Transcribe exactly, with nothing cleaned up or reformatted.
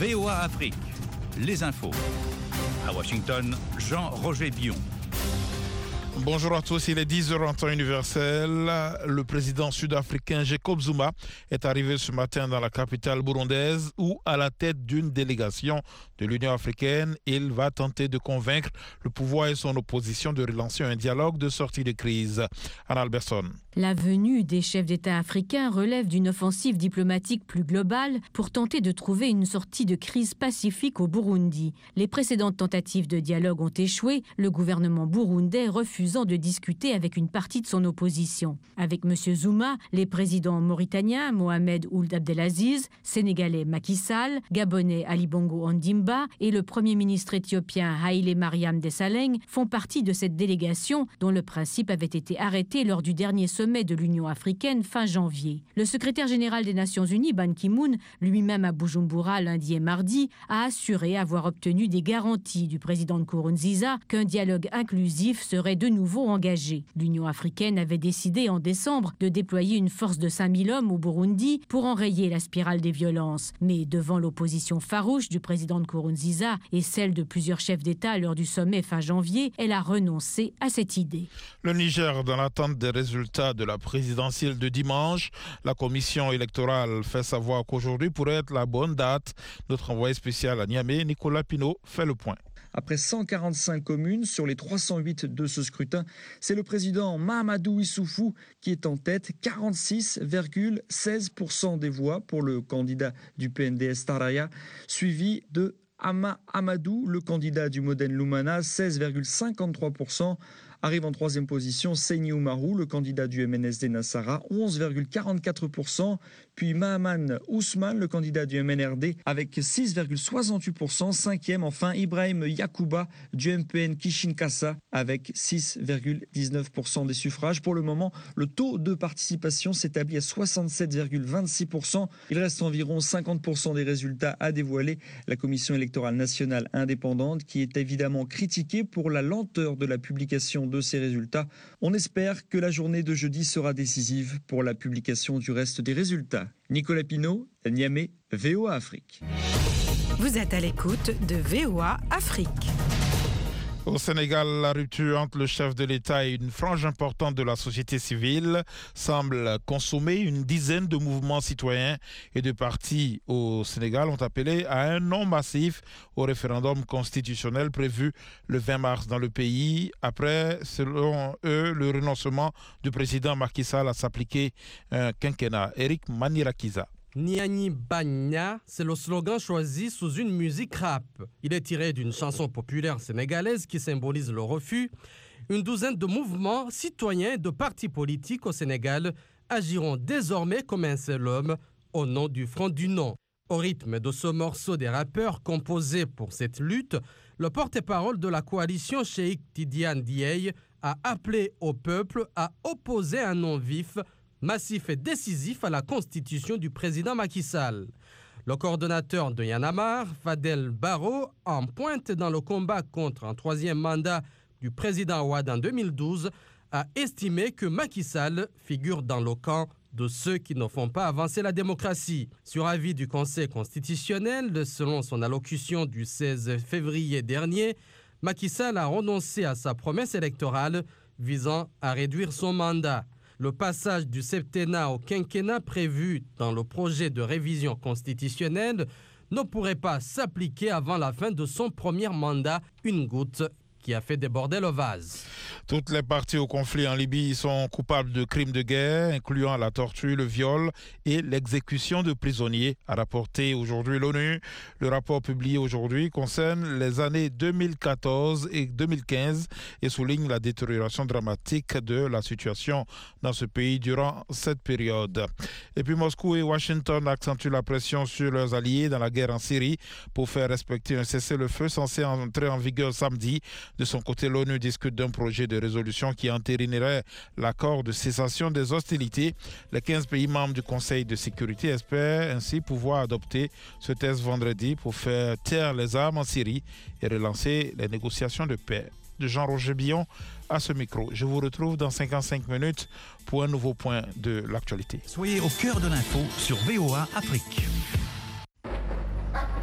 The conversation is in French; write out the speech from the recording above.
V O A Afrique, les infos. À Washington, Jean-Roger Billon. Bonjour à tous, il est dix heures en temps universel. Le président sud-africain Jacob Zuma est arrivé ce matin dans la capitale burundaise où, à la tête d'une délégation de l'Union africaine, il va tenter de convaincre le pouvoir et son opposition de relancer un dialogue de sortie de crise. Anna Alberson. La venue des chefs d'État africains relève d'une offensive diplomatique plus globale pour tenter de trouver une sortie de crise pacifique au Burundi. Les précédentes tentatives de dialogue ont échoué, le gouvernement burundais refusant de discuter avec une partie de son opposition. Avec M. Zuma, les présidents mauritaniens Mohamed Ould Abdelaziz, sénégalais Macky Sall, gabonais Ali Bongo Ondimba et le premier ministre éthiopien Haïlé Mariam Desalegn font partie de cette délégation dont le principe avait été arrêté lors du dernier sommet de l'Union africaine fin janvier. Le secrétaire général des Nations Unies, Ban Ki-moon, lui-même à Bujumbura lundi et mardi, a assuré avoir obtenu des garanties du président Nkurunziza qu'un dialogue inclusif serait de nouveau engagé. L'Union africaine avait décidé en décembre de déployer une force de cinq mille hommes au Burundi pour enrayer la spirale des violences. Mais devant l'opposition farouche du président Nkurunziza et celle de plusieurs chefs d'État lors du sommet fin janvier, elle a renoncé à cette idée. Le Niger, dans l'attente des résultats de la présidentielle de dimanche, la commission électorale fait savoir qu'aujourd'hui pourrait être la bonne date. Notre envoyé spécial à Niamey, Nicolas Pinault, fait le point. Après cent quarante-cinq communes sur les trois cent huit de ce scrutin, c'est le président Mahamadou Issoufou qui est en tête, quarante-six virgule seize pour cent des voix pour le candidat du P N D S Taraya, suivi de Ama Amadou, le candidat du Modène Lumana, seize virgule cinquante-trois pour cent. Arrive en troisième position Seyni Oumarou, le candidat du M N S D Nassara, onze virgule quarante-quatre pour cent. Puis Mahaman Ousmane, le candidat du M N R D, avec six virgule soixante-huit pour cent. Cinquième, enfin, Ibrahim Yakouba du M P N Kishinkasa, avec six virgule dix-neuf pour cent des suffrages. Pour le moment, le taux de participation s'établit à soixante-sept virgule vingt-six pour cent. Il reste environ cinquante pour cent des résultats à dévoiler. La Commission électorale nationale indépendante, qui est évidemment critiquée pour la lenteur de la publication de ces résultats. On espère que la journée de jeudi sera décisive pour la publication du reste des résultats. Nicolas Pinault, Niamey, V O A Afrique. Vous êtes à l'écoute de V O A Afrique. Au Sénégal, la rupture entre le chef de l'État et une frange importante de la société civile semble consommer. Une dizaine de mouvements citoyens et de partis au Sénégal ont appelé à un non massif au référendum constitutionnel prévu le vingt mars dans le pays, après, selon eux, le renoncement du président Macky Sall à s'appliquer un quinquennat. Eric Manirakiza. Niani Bagna, c'est le slogan choisi sous une musique rap. Il est tiré d'une chanson populaire sénégalaise qui symbolise le refus. Une douzaine de mouvements citoyens et de partis politiques au Sénégal agiront désormais comme un seul homme au nom du Front du Non. Au rythme de ce morceau des rappeurs composés pour cette lutte, le porte-parole de la coalition Cheikh Tidiane Dieye a appelé au peuple à opposer un non vif, massif et décisif à la constitution du président Macky Sall. Le coordonnateur de Y'en a marre, Fadel Barro, en pointe dans le combat contre un troisième mandat du président Ouad en deux mille douze, a estimé que Macky Sall figure dans le camp de ceux qui ne font pas avancer la démocratie. Sur avis du Conseil constitutionnel, selon son allocution du seize février dernier, Macky Sall a renoncé à sa promesse électorale visant à réduire son mandat. Le passage du septennat au quinquennat prévu dans le projet de révision constitutionnelle ne pourrait pas s'appliquer avant la fin de son premier mandat, une goutte qui a fait déborder le vase. Toutes les parties au conflit en Libye sont coupables de crimes de guerre, incluant la torture, le viol et l'exécution de prisonniers, a rapporté aujourd'hui l'ONU. Le rapport publié aujourd'hui concerne les années deux mille quatorze et deux mille quinze et souligne la détérioration dramatique de la situation dans ce pays durant cette période. Et puis Moscou et Washington accentuent la pression sur leurs alliés dans la guerre en Syrie pour faire respecter un cessez-le-feu censé entrer en vigueur samedi. De son côté, l'ONU discute d'un projet de résolution qui entérinerait l'accord de cessation des hostilités. Les quinze pays membres du Conseil de sécurité espèrent ainsi pouvoir adopter ce texte vendredi pour faire taire les armes en Syrie et relancer les négociations de paix. De Jean-Roger Billon à ce micro. Je vous retrouve dans cinquante-cinq minutes pour un nouveau point de l'actualité. Soyez au cœur de l'info sur V O A Afrique.